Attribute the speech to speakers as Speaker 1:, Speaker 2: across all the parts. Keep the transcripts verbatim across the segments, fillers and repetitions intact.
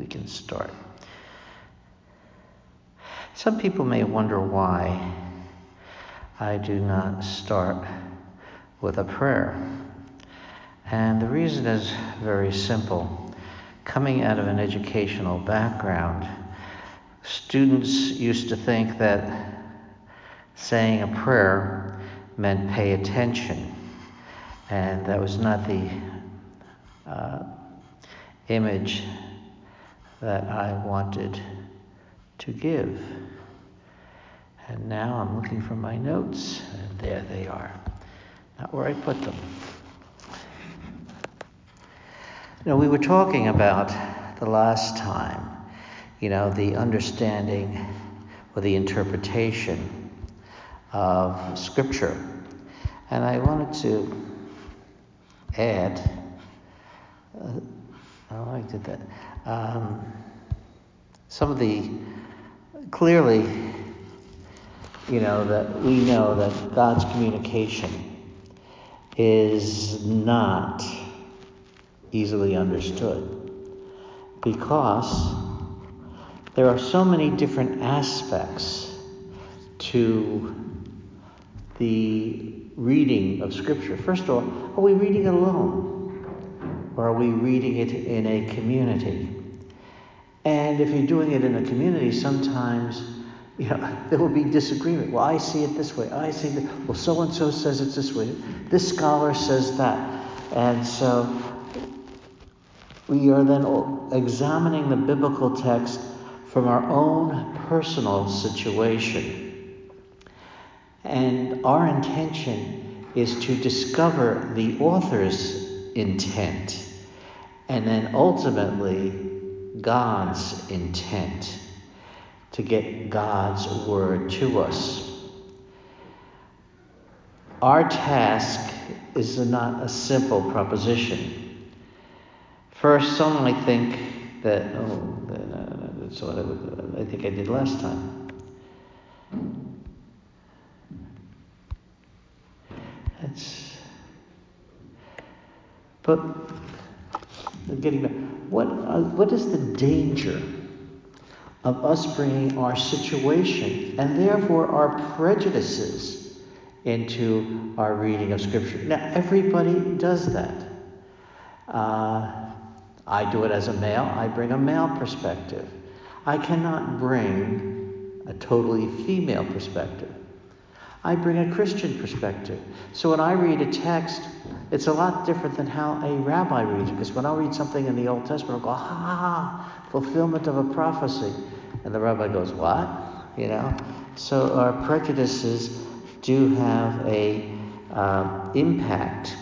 Speaker 1: we can start. Some people may wonder why I do not start with a prayer. And the reason is very simple. Coming out of an educational background, students used to think that saying a prayer meant pay attention. And that was not the uh, image that I wanted to give. And now I'm looking for my notes, and there they are. Not where I put them. You know, we were talking about the last time, you know, the understanding or the interpretation of Scripture. And I wanted to add, uh, oh, I did that, um, some of the, clearly, you know, that we know that God's communication is not easily understood because there are so many different aspects to the reading of Scripture. First of all, are we reading it alone? Or are we reading it in a community? And if you're doing it in a community, sometimes, you know, there will be disagreement. Well, I see it this way. I see it. Well, so-and-so says it's this way. This scholar says that. And so we are then examining the biblical text from our own personal situation. And our intention is to discover the author's intent and then ultimately God's intent to get God's word to us. Our task is not a simple proposition. First, some might think that, oh, that's what I, would, I think I did last time. That's, but getting back, what uh, what is the danger of us bringing our situation and therefore our prejudices into our reading of Scripture? Now, everybody does that. Uh, I do it as a male. I bring a male perspective. I cannot bring a totally female perspective. I bring a Christian perspective. So when I read a text, it's a lot different than how a rabbi reads it. Because when I read something in the Old Testament, I'll go, ha, ha, ha, fulfillment of a prophecy. And the rabbi goes, what? You know? So our prejudices do have a uh, impact.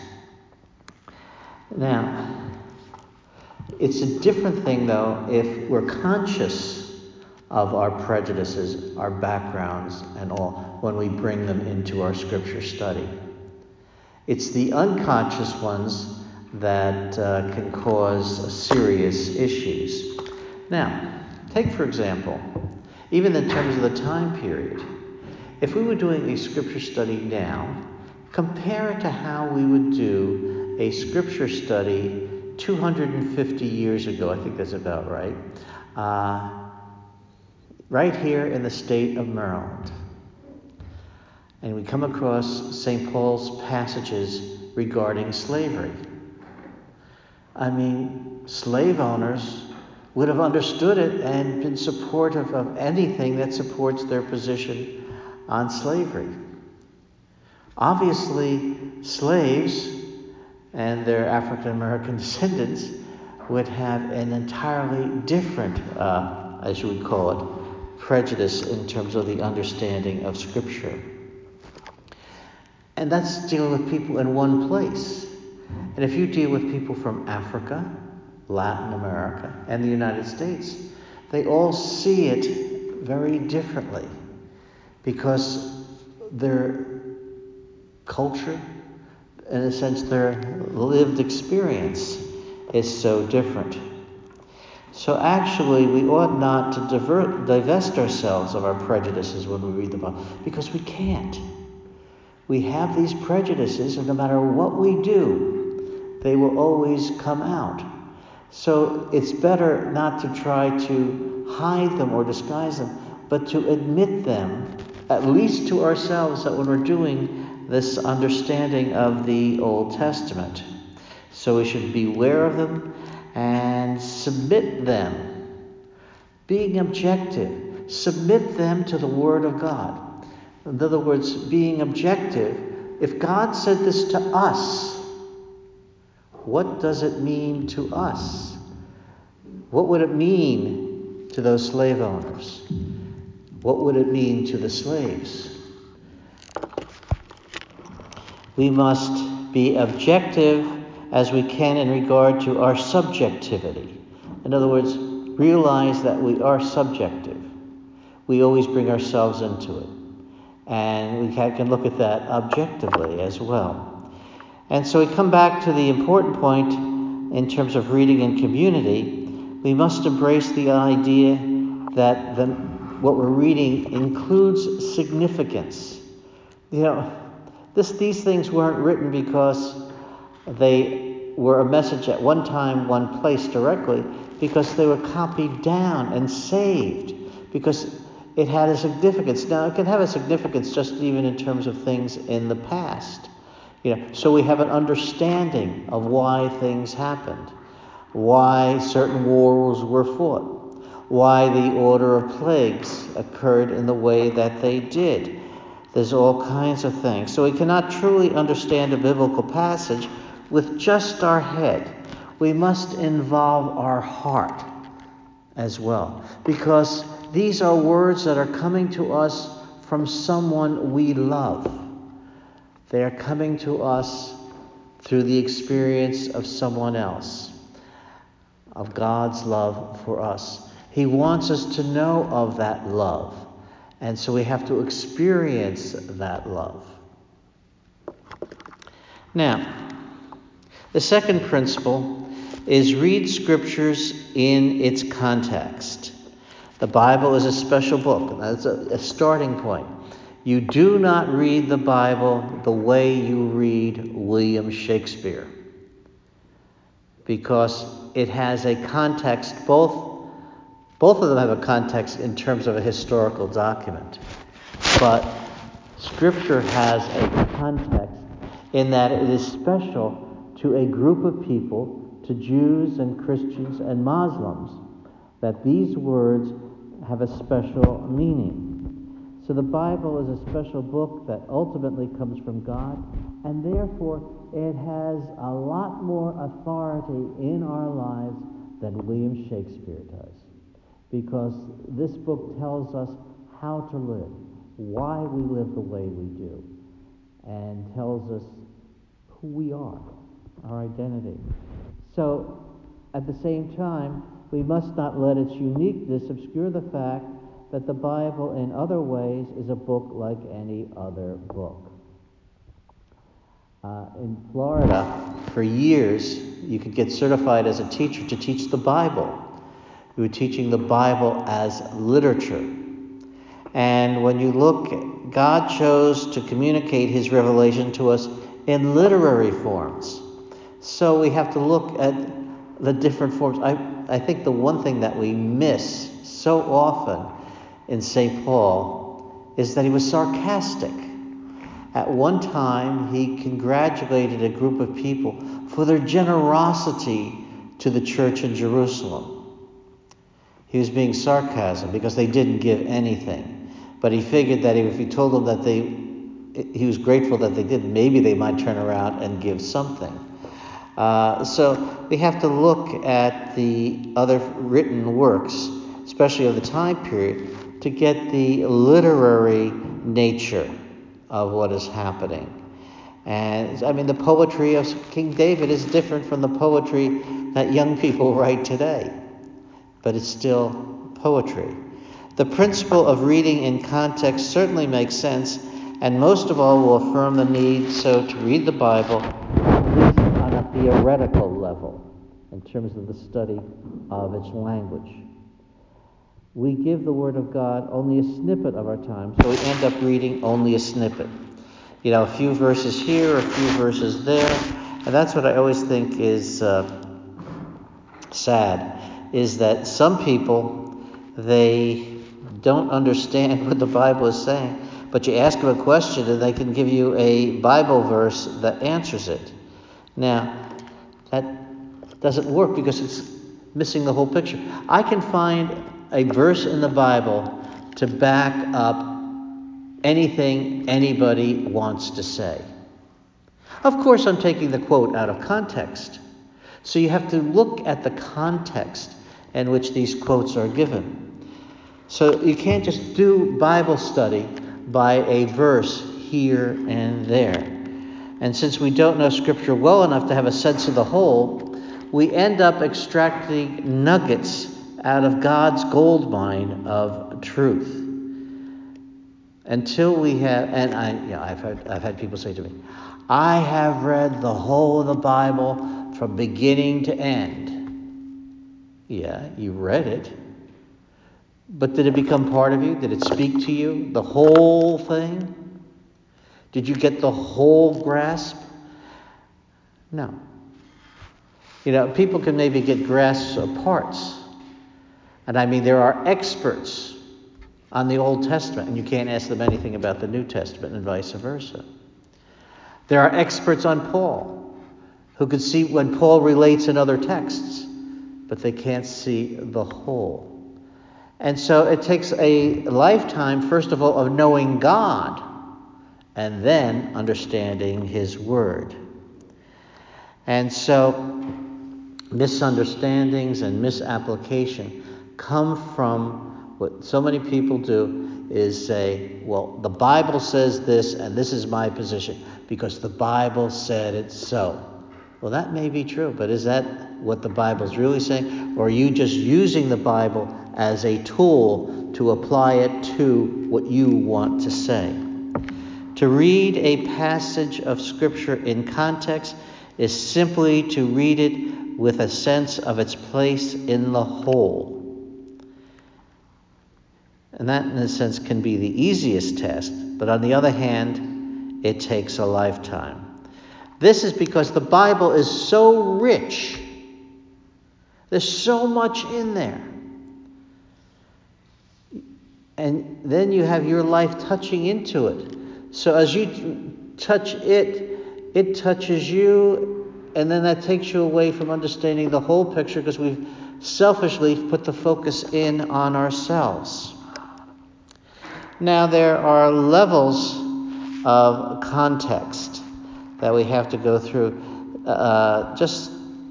Speaker 1: Now, it's a different thing, though, if we're conscious of our prejudices, our backgrounds, and all, when we bring them into our Scripture study. It's the unconscious ones that uh, can cause serious issues. Now, take, for example, even in terms of the time period, if we were doing a Scripture study now, compare it to how we would do a Scripture study two hundred fifty years ago. I think that's about right. Uh, right here in the state of Maryland. And we come across Saint Paul's passages regarding slavery. I mean, slave owners would have understood it and been supportive of anything that supports their position on slavery. Obviously, slaves and their African American descendants would have an entirely different, uh, as you would call it, prejudice in terms of the understanding of Scripture. And that's dealing with people in one place. And if you deal with people from Africa, Latin America, and the United States, they all see it very differently because their culture, in a sense, their lived experience is so different. So actually, we ought not to divert, divest ourselves of our prejudices when we read the Bible, because we can't. We have these prejudices, and no matter what we do, they will always come out. So it's better not to try to hide them or disguise them, but to admit them, at least to ourselves, that when we're doing this understanding of the Old Testament. So we should beware of them and submit them, being objective. Submit them to the Word of God. In other words, being objective. If God said this to us, what does it mean to us? What would it mean to those slave owners? What would it mean to the slaves? We must be objective as we can in regard to our subjectivity. In other words, realize that we are subjective. We always bring ourselves into it. And we can look at that objectively as well. And so we come back to the important point in terms of reading in community. We must embrace the idea that the, what we're reading includes significance. You know, this, these things weren't written because they were a message at one time, one place directly, because they were copied down and saved, because it had a significance. Now, it can have a significance just even in terms of things in the past. You know, so we have an understanding of why things happened, why certain wars were fought, why the order of plagues occurred in the way that they did. There's all kinds of things. So we cannot truly understand a biblical passage with just our head. We must involve our heart as well, because these are words that are coming to us from someone we love. They are coming to us through the experience of someone else, of God's love for us. He wants us to know of that love, and so we have to experience that love. Now, the second principle is read scriptures in its context. The Bible is a special book. That's a, a starting point. You do not read the Bible the way you read William Shakespeare, because it has a context, both, both of them have a context in terms of a historical document. But Scripture has a context in that it is special to a group of people, to Jews and Christians and Muslims, that these words have a special meaning. So the Bible is a special book that ultimately comes from God, and therefore it has a lot more authority in our lives than William Shakespeare does. Because this book tells us how to live, why we live the way we do, and tells us who we are, our identity. So at the same time, we must not let its uniqueness obscure the fact that the Bible in other ways is a book like any other book. Uh, in Florida, for years, you could get certified as a teacher to teach the Bible. You were teaching the Bible as literature. And when you look, God chose to communicate his revelation to us in literary forms. So we have to look at the different forms. I, I think the one thing that we miss so often in Saint Paul is that he was sarcastic. At one time, he congratulated a group of people for their generosity to the church in Jerusalem. He was being sarcasm because they didn't give anything. But he figured that if he told them that they, he was grateful that they did, maybe they might turn around and give something. Uh, so we have to look at the other written works, especially of the time period, to get the literary nature of what is happening. And I mean, the poetry of King David is different from the poetry that young people write today, but it's still poetry. The principle of reading in context certainly makes sense, and most of all will affirm the need so to read the Bible, at least on a theoretical level, in terms of the study of its language. We give the Word of God only a snippet of our time, so we end up reading only a snippet. You know, a few verses here, a few verses there, and that's what I always think is uh, sad is that some people, they don't understand what the Bible is saying, but you ask them a question and they can give you a Bible verse that answers it. Now, that doesn't work because it's missing the whole picture. I can find a verse in the Bible to back up anything anybody wants to say. Of course, I'm taking the quote out of context. So you have to look at the context in which these quotes are given. So you can't just do Bible study by a verse here and there. And since we don't know Scripture well enough to have a sense of the whole, we end up extracting nuggets out of God's gold mine of truth. Until we have, and I, you know, I've heard, I've had people say to me, I have read the whole of the Bible from beginning to end. Yeah, you read it. But did it become part of you? Did it speak to you? The whole thing? Did you get the whole grasp? No. You know, people can maybe get grasps of parts. And I mean, there are experts on the Old Testament, and you can't ask them anything about the New Testament and vice versa. There are experts on Paul who could see when Paul relates in other texts, but they can't see the whole. And so it takes a lifetime, first of all, of knowing God and then understanding His Word. And so misunderstandings and misapplication come from what so many people do is say, well, the Bible says this and this is my position because the Bible said it so. Well, that may be true, but is that what the Bible's really saying? Or are you just using the Bible as a tool to apply it to what you want to say? To read a passage of Scripture in context is simply to read it with a sense of its place in the whole. And that, in a sense, can be the easiest task. But on the other hand, it takes a lifetime. This is because the Bible is so rich. There's so much in there. And then you have your life touching into it. So as you touch it, it touches you, and then that takes you away from understanding the whole picture because we've selfishly put the focus in on ourselves. Now, there are levels of context that we have to go through. Uh, just,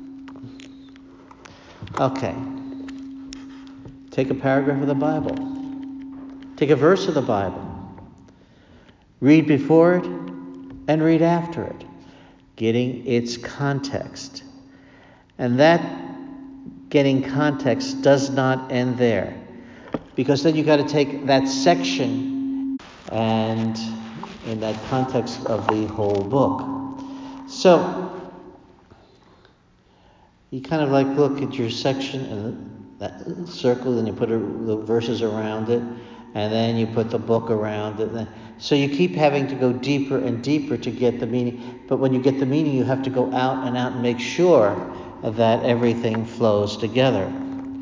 Speaker 1: okay. Take a paragraph of the Bible. Take a verse of the Bible. Read before it and read after it, getting its context. And that getting context does not end there. Because then you've got to take that section and in that context of the whole book. So you kind of like look at your section and that circle, and you put a, the verses around it, and then you put the book around it. So you keep having to go deeper and deeper to get the meaning. But when you get the meaning, you have to go out and out and make sure that everything flows together.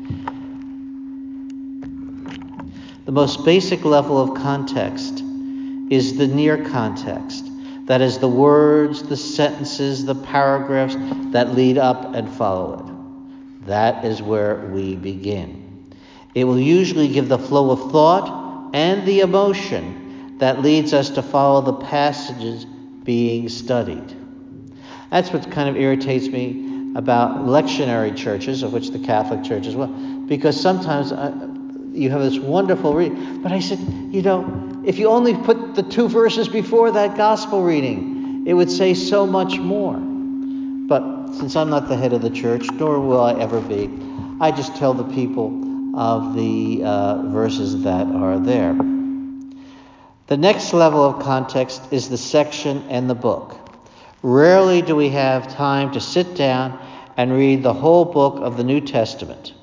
Speaker 1: The most basic level of context is the near context. That is the words, the sentences, the paragraphs that lead up and follow it. That is where we begin. It will usually give the flow of thought and the emotion that leads us to follow the passages being studied. That's what kind of irritates me about lectionary churches, of which the Catholic Church is one, because sometimes I, you have this wonderful reading. But I said, you know, if you only put the two verses before that gospel reading, it would say so much more. But since I'm not the head of the church, nor will I ever be, I just tell the people of the uh, verses that are there. The next level of context is the section and the book. Rarely do we have time to sit down and read the whole book of the New Testament.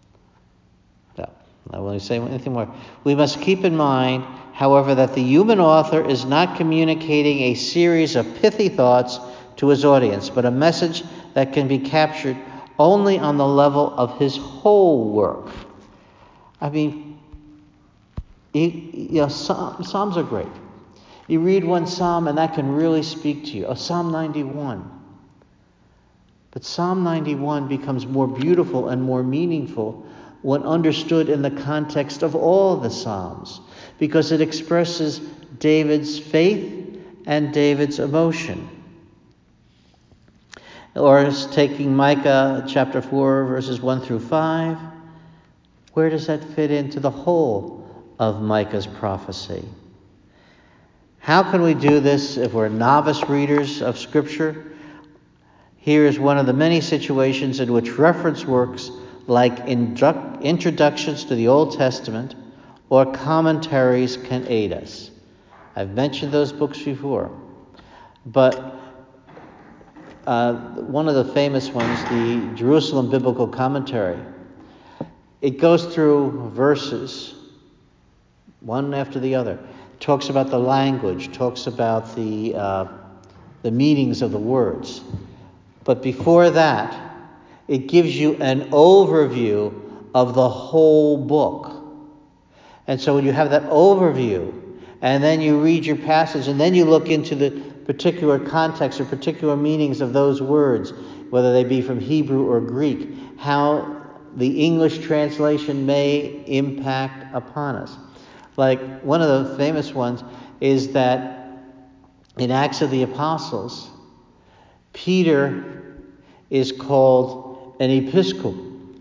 Speaker 1: I won't say anything more. We must keep in mind, however, that the human author is not communicating a series of pithy thoughts to his audience, but a message that can be captured only on the level of his whole work. I mean, you, you know, Psalms are great. You read one psalm and that can really speak to you. Oh, Psalm ninety-one. But Psalm ninety-one becomes more beautiful and more meaningful when understood in the context of all the Psalms, because it expresses David's faith and David's emotion. Or taking Micah chapter four, verses one through five, where does that fit into the whole of Micah's prophecy? How can we do this if we're novice readers of Scripture? Here is one of the many situations in which reference works like indu- introductions to the Old Testament or commentaries can aid us. I've mentioned those books before, but uh, one of the famous ones, the Jerusalem Biblical Commentary, it goes through verses, one after the other. It talks about the language, talks about the uh, the meanings of the words. But before that, it gives you an overview of the whole book. And so when you have that overview, and then you read your passage, and then you look into the particular context or particular meanings of those words, whether they be from Hebrew or Greek, how the English translation may impact upon us. Like one of the famous ones is that in Acts of the Apostles, Peter is called an episcopal.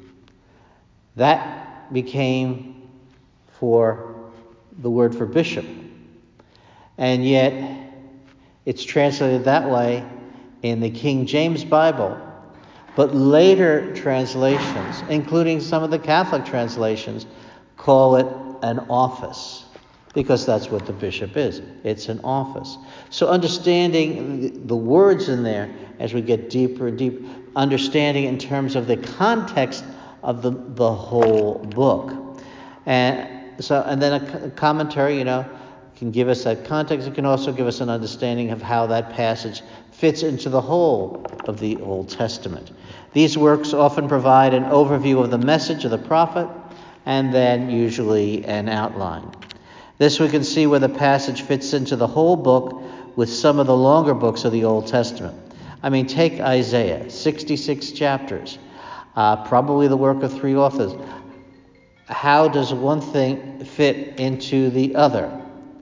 Speaker 1: That became for the word for bishop. And yet it's translated that way in the King James Bible. But later translations, including some of the Catholic translations, call it an office, because that's what the bishop is. It's an office. So understanding the words in there as we get deeper and deeper, understanding in terms of the context of the, the whole book. And so, and then a commentary, you know, can give us that context. It can also give us an understanding of how that passage fits into the whole of the Old Testament. These works often provide an overview of the message of the prophet and then usually an outline. This we can see where the passage fits into the whole book with some of the longer books of the Old Testament. I mean, take Isaiah, sixty-six chapters, uh, probably the work of three authors. How does one thing fit into the other?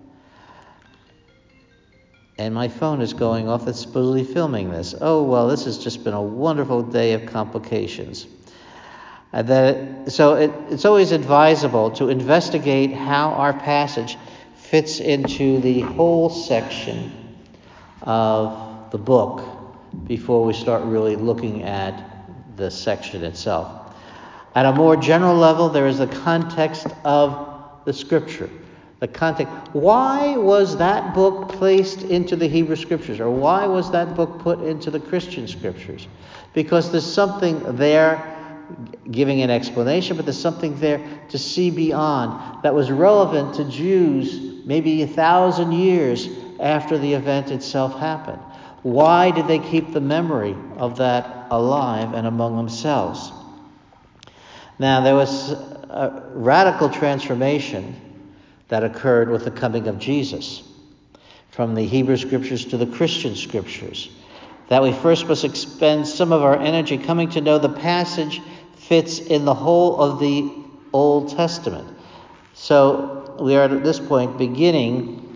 Speaker 1: And my phone is going off. It's supposedly filming this. Oh, well, this has just been a wonderful day of complications. Uh, that, so it, it's always advisable to investigate how our passage fits into the whole section of the book before we start really looking at the section itself. At a more general level, there is the context of the Scripture. The context. Why was that book placed into the Hebrew Scriptures? Or why was that book put into the Christian Scriptures? Because there's something there giving an explanation, but there's something there to see beyond that was relevant to Jews maybe a thousand years after the event itself happened. Why did they keep the memory of that alive and among themselves? Now, there was a radical transformation that occurred with the coming of Jesus, from the Hebrew Scriptures to the Christian Scriptures, that we first must expend some of our energy coming to know the passage fits in the whole of the Old Testament. So we are at this point beginning,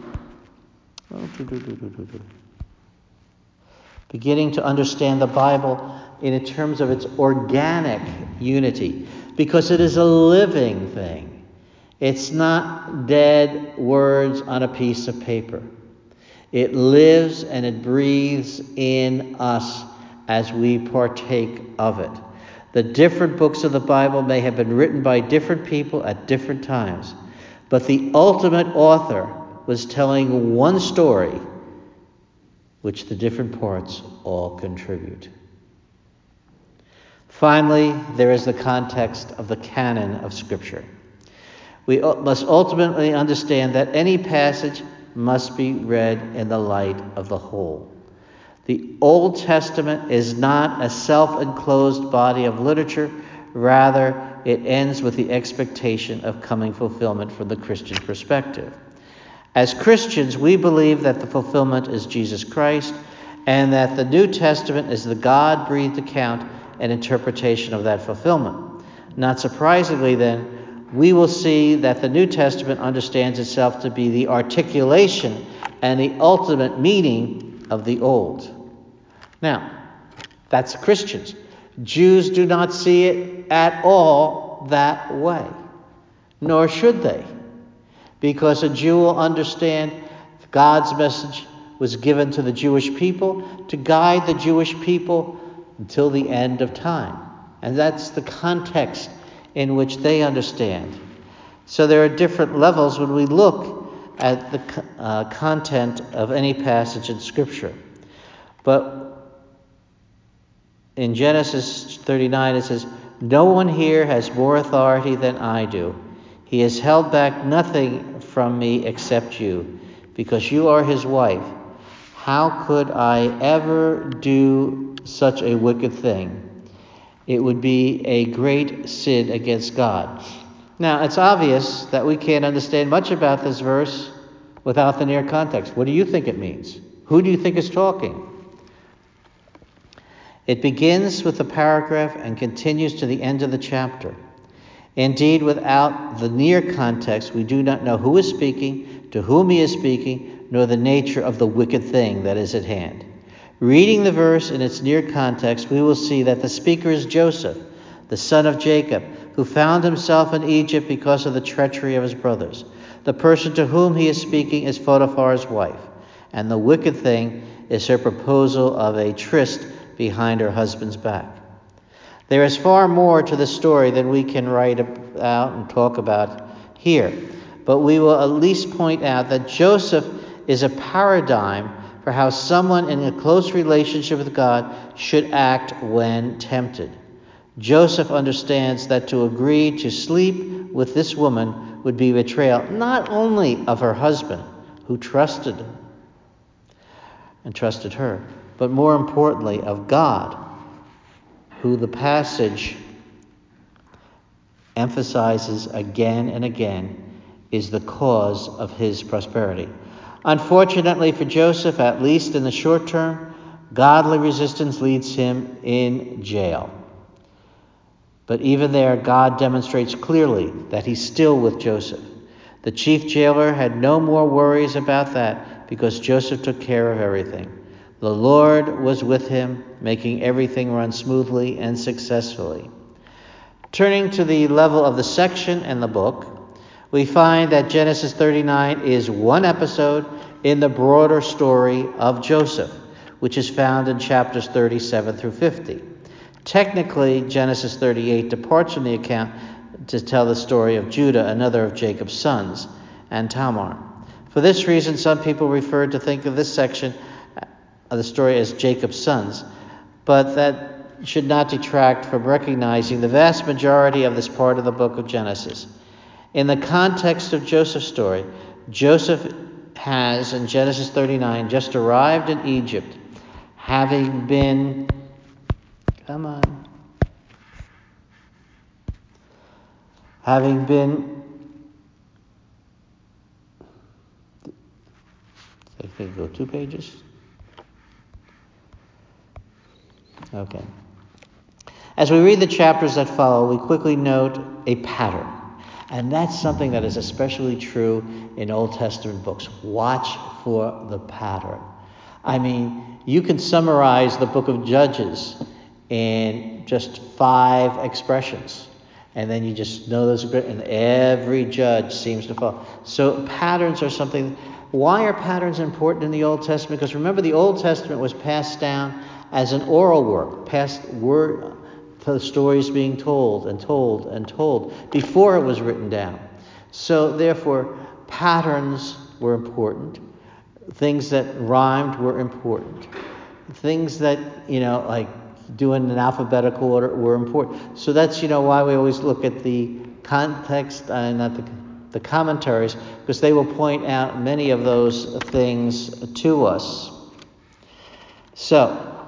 Speaker 1: beginning to understand the Bible in terms of its organic unity, because it is a living thing. It's not dead words on a piece of paper. It lives and it breathes in us as we partake of it. The different books of the Bible may have been written by different people at different times, but the ultimate author was telling one story, which the different parts all contribute. Finally, there is the context of the canon of Scripture. We must ultimately understand that any passage must be read in the light of the whole. The Old Testament is not a self-enclosed body of literature. Rather, it ends with the expectation of coming fulfillment from the Christian perspective. As Christians, we believe that the fulfillment is Jesus Christ, and that the New Testament is the God-breathed account and interpretation of that fulfillment. Not surprisingly, then, we will see that the New Testament understands itself to be the articulation and the ultimate meaning of the Old. Now, that's Christians. Jews do not see it at all that way, nor should they, because a Jew will understand God's message was given to the Jewish people to guide the Jewish people until the end of time. And that's the context in which they understand. So there are different levels when we look at the uh, content of any passage in Scripture. But in Genesis thirty-nine it says, "No one here has more authority than I do. He has held back nothing from me except you, because you are his wife. How could I ever do such a wicked thing? It would be a great sin against God." Now, it's obvious that we can't understand much about this verse without the near context. What do you think it means? Who do you think is talking? It begins with the paragraph and continues to the end of the chapter. Indeed, without the near context, we do not know who is speaking, to whom he is speaking, nor the nature of the wicked thing that is at hand. Reading the verse in its near context, we will see that the speaker is Joseph, the son of Jacob, who found himself in Egypt because of the treachery of his brothers. The person to whom he is speaking is Potiphar's wife, and the wicked thing is her proposal of a tryst behind her husband's back. There is far more to the story than we can write about and talk about here, but we will at least point out that Joseph is a paradigm for how someone in a close relationship with God should act when tempted. Joseph understands that to agree to sleep with this woman would be betrayal not only of her husband, who trusted and trusted her, but more importantly of God, who the passage emphasizes again and again is the cause of his prosperity. Unfortunately for Joseph, at least in the short term, godly resistance leads him in jail. But even there, God demonstrates clearly that he's still with Joseph. The chief jailer had no more worries about that because Joseph took care of everything. The Lord was with him, making everything run smoothly and successfully. Turning to the level of the section and the book, we find that Genesis thirty-nine is one episode in the broader story of Joseph, which is found in chapters thirty-seven through fifty. Technically, Genesis thirty-eight departs from the account to tell the story of Judah, another of Jacob's sons, and Tamar. For this reason, some people refer to think of this section of the story as Jacob's sons, but that should not detract from recognizing the vast majority of this part of the book of Genesis. In the context of Joseph's story, Joseph has, in Genesis thirty-nine, just arrived in Egypt, having been Come on. Having been, I think go two pages. Okay. As we read the chapters that follow, we quickly note a pattern. And that's something that is especially true in Old Testament books. Watch for the pattern. I mean, you can summarize the book of Judges in just five expressions. And then you just know those, and every judge seems to follow. So patterns are something. Why are patterns important in the Old Testament? Because remember, the Old Testament was passed down as an oral work, passed word to the stories being told and told and told before it was written down. So therefore, patterns were important. Things that rhymed were important. Things that, you know, like doing an alphabetical order were important. So that's, you know, why we always look at the context and uh, not the, the commentaries, because they will point out many of those things to us. So,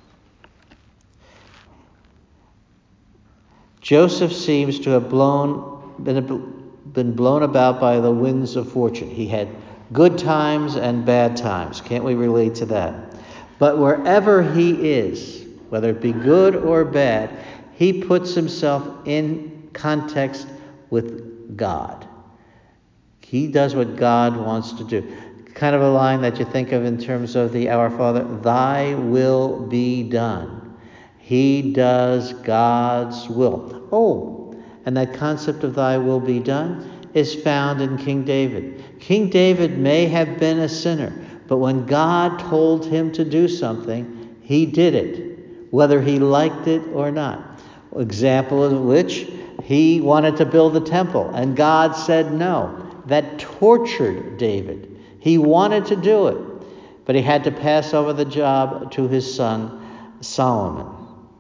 Speaker 1: Joseph seems to have blown, been, been blown about by the winds of fortune. He had good times and bad times. Can't we relate to that? But wherever he is, whether it be good or bad, he puts himself in context with God. He does what God wants to do. Kind of a line that you think of in terms of the Our Father, thy will be done. He does God's will. Oh, and that concept of thy will be done is found in King David. King David may have been a sinner, but when God told him to do something, he did it, whether he liked it or not. Example of which, he wanted to build the temple, and God said no. That tortured David. He wanted to do it, but he had to pass over the job to his son Solomon.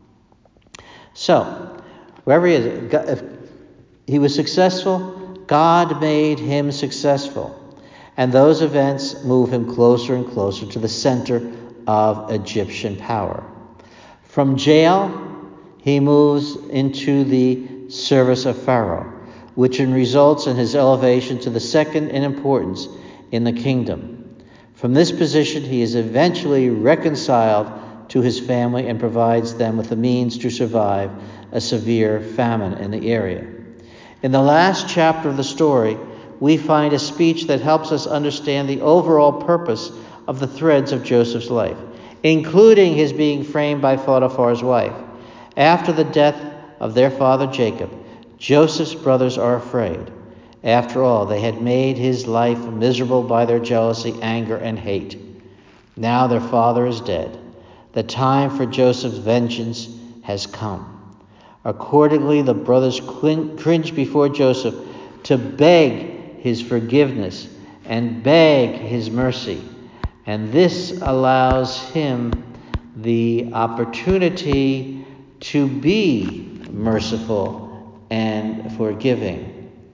Speaker 1: So, wherever he is, if he was successful, God made him successful. And those events move him closer and closer to the center of Egyptian power. From jail, he moves into the service of Pharaoh, which results in his elevation to the second in importance in the kingdom. From this position, he is eventually reconciled to his family and provides them with the means to survive a severe famine in the area. In the last chapter of the story, we find a speech that helps us understand the overall purpose of the threads of Joseph's life, including his being framed by Potiphar's wife. After the death of their father Jacob, Joseph's brothers are afraid. After all, they had made his life miserable by their jealousy, anger, and hate. Now their father is dead. The time for Joseph's vengeance has come. Accordingly, the brothers cringe before Joseph to beg his forgiveness and beg his mercy. And this allows him the opportunity to be merciful and forgiving.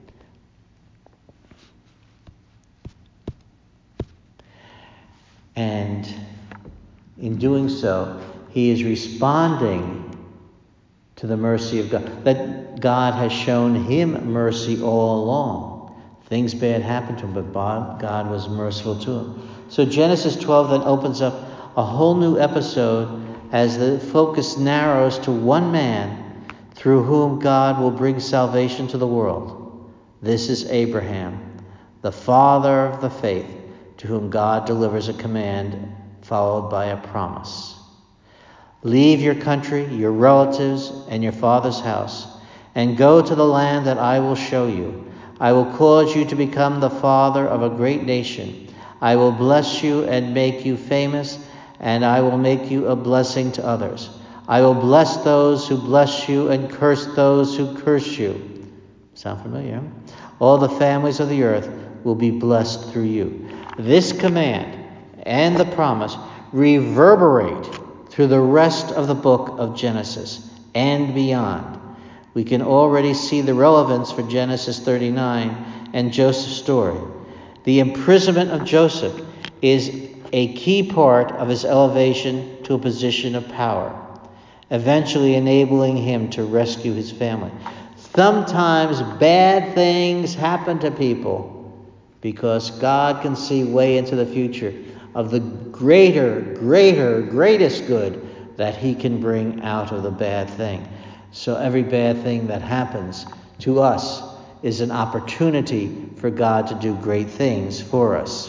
Speaker 1: And in doing so, he is responding to the mercy of God. That God has shown him mercy all along. Things bad happened to him, but God was merciful to him. So Genesis twelve then opens up a whole new episode as the focus narrows to one man through whom God will bring salvation to the world. This is Abraham, the father of the faith, to whom God delivers a command followed by a promise. Leave your country, your relatives, and your father's house, and go to the land that I will show you. I will cause you to become the father of a great nation. I will bless you and make you famous, and I will make you a blessing to others. I will bless those who bless you and curse those who curse you. Sound familiar? All the families of the earth will be blessed through you. This command and the promise reverberate through the rest of the book of Genesis and beyond. We can already see the relevance for Genesis thirty-nine and Joseph's story. The imprisonment of Joseph is a key part of his elevation to a position of power, eventually enabling him to rescue his family. Sometimes bad things happen to people because God can see way into the future of the greater, greater, greatest good that he can bring out of the bad thing. So every bad thing that happens to us is an opportunity for God to do great things for us.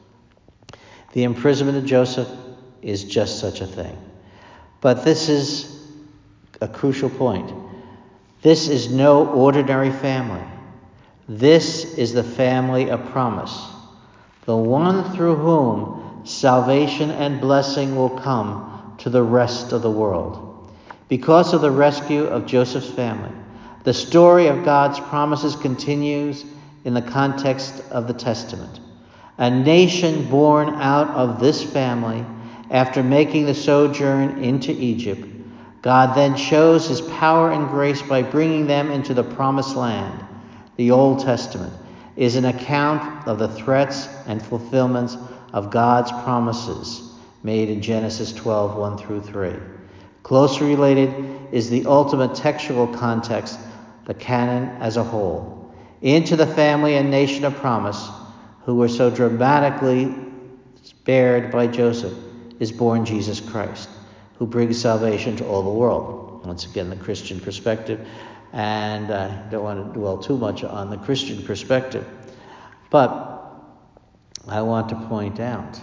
Speaker 1: The imprisonment of Joseph is just such a thing. But this is a crucial point. This is no ordinary family. This is the family of promise, the one through whom salvation and blessing will come to the rest of the world. Because of the rescue of Joseph's family, the story of God's promises continues in the context of the Testament. A nation born out of this family, after making the sojourn into Egypt, God then shows his power and grace by bringing them into the promised land. The Old Testament is an account of the threats and fulfillments of God's promises made in Genesis twelve, one through three. Closely related is the ultimate textual context, the canon as a whole. Into the family and nation of promise, who were so dramatically spared by Joseph, is born Jesus Christ, who brings salvation to all the world. Once again, the Christian perspective, and I don't want to dwell too much on the Christian perspective, but I want to point out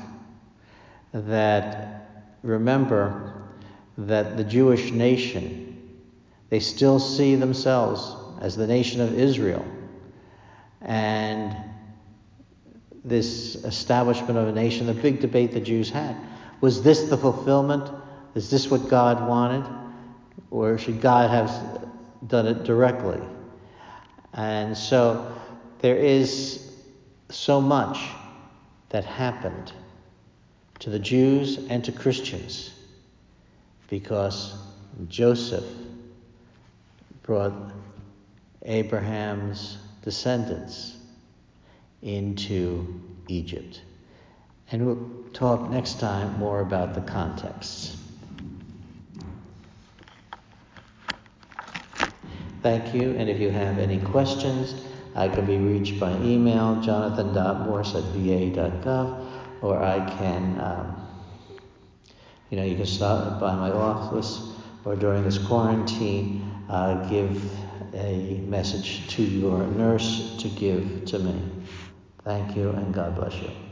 Speaker 1: that, remember that the Jewish nation, they still see themselves as the nation of Israel, and this establishment of a nation, the big debate the Jews had, was this the fulfillment? Is this what God wanted? Or should God have done it directly? And so there is so much that happened to the Jews and to Christians because Joseph brought Abraham's descendants into Egypt. And we'll talk next time more about the context. Thank you, and if you have any questions, I can be reached by email, jonathan dot morse at v a dot gov, or I can, um, you know, you can stop by my office, or during this quarantine, uh, give a message to your nurse to give to me. Thank you, and God bless you.